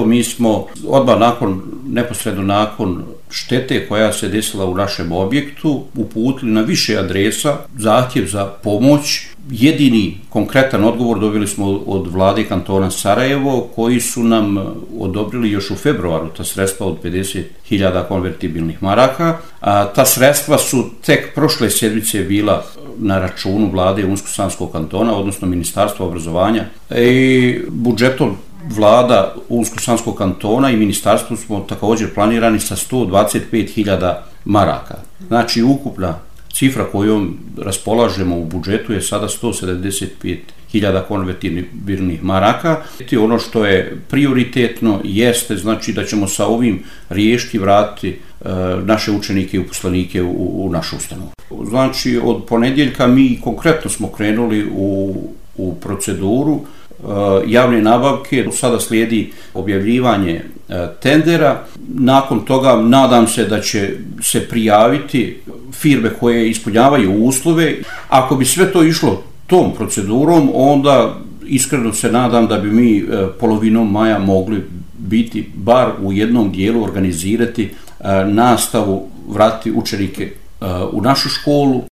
evo mi smo odmah neposredno nakon štete koja se desila u našem objektu uputili na više adresa zahtjev za pomoć. Jedini konkretan odgovor dobili smo od vlade kantona Sarajevo, koji su nam odobrili još u februaru ta sredstva od 50.000 konvertibilnih maraka. Ta sredstva su tek prošle sedmice bila na računu vlade Unsko-Sanskog kantona, odnosno Ministarstva obrazovanja, i budžetom vlada Unsko-Sanskog kantona i ministarstvo smo također planirani sa 125.000 maraka. Znači, ukupna cifra kojom raspolažemo u budžetu je sada 175.000 konvertibilnih maraka. Ono što je prioritetno jeste, znači, da ćemo sa ovim riješiti vratiti naše učenike i uposlenike u našu ustanovu. Znači, od ponedjeljka mi konkretno smo krenuli u proceduru javne nabavke. Sada slijedi objavljivanje tendera. Nakon toga nadam se da će se prijaviti firme koje ispunjavaju uslove. Ako bi sve to išlo tom procedurom, onda iskreno se nadam da bi mi polovinom maja mogli biti bar u jednom dijelu organizirati nastavu, vratiti učenike u našu školu.